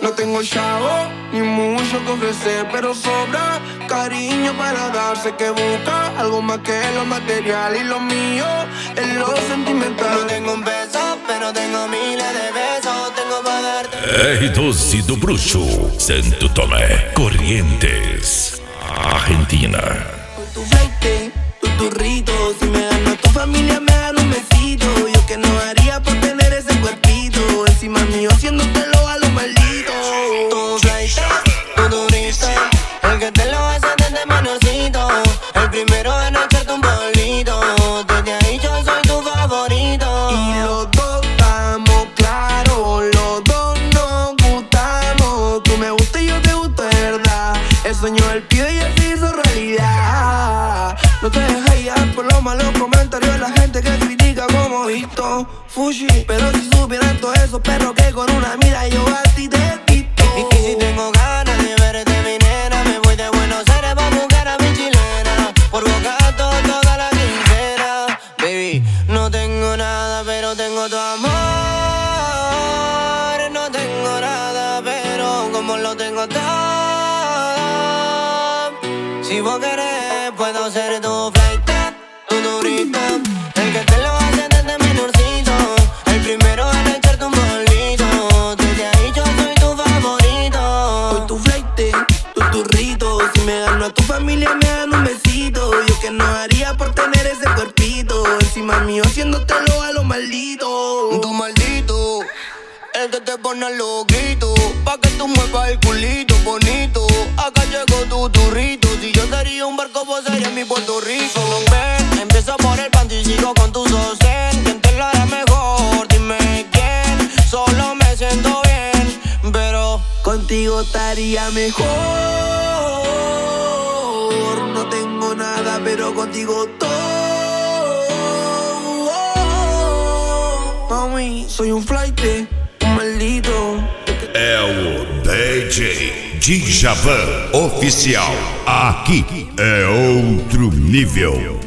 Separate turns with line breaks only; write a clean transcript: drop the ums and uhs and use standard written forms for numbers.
No tengo chavo ni mucho que ofrecer, pero sobra cariño para dar. Sé que busca algo más que lo material, y lo mío es lo sentimental.
No tengo un beso, pero tengo miles de besos. Tengo para darte.
R12 do Bruxo, Santo Tomé, Corrientes, Argentina.
Tu fleite, tu turrito, si me gano tu familia me dan un besito. Yo que no haría por tener ese cuerpito encima mío, haciéndotelo a lo maldito.
Tu fleite, tu turista, el que te lo hace desde menorcito. El primero en echarte un bolito. Desde ahí yo soy tu favorito.
Y los dos estamos claros, los dos nos gustamos. Tú me gustas y yo te gusto de verdad. El sueño del pibe y él se hizo realidad. No te dejes guiar por los malos comentarios de la gente que critica como visto Fushi. Pero si supieran todo eso, pero que con una mira yo a ti te he visto.
Y si tengo ganas de verte, mi nena, me voy de Buenos Aires pa' buscar a mi chilena. Por Bocato toda la quincena. Baby, no tengo nada, pero tengo tu amor. No tengo nada, pero como lo tengo todo. Si vos querés, puedo ser tu flight, tu turista. El que te lo hace desde menorcito. El primero en echarte un bolito. Desde ahí yo soy tu favorito.
Soy tu fleite, tu turrito. Si me gano a tu familia me dan un besito. Yo que no haría por tener ese cuerpito encima mío, haciéndotelo a lo maldito.
Tu maldito, el que te pone loquito, pa' que tú muevas el culito bonito. Acá llegó tu turrito. Si yo sería un barco, vos serías mi Puerto Rico. Ven, empiezo por el panty y sigo con tu sostén. ¿Quién te lo hará mejor? Dime quién. Solo me siento bien, pero
Contigo estaría mejor. No tengo nada, pero contigo todo. Mami, soy un flight, un maldito.
É o DJ Djavan Oficial. Aqui é outro nível.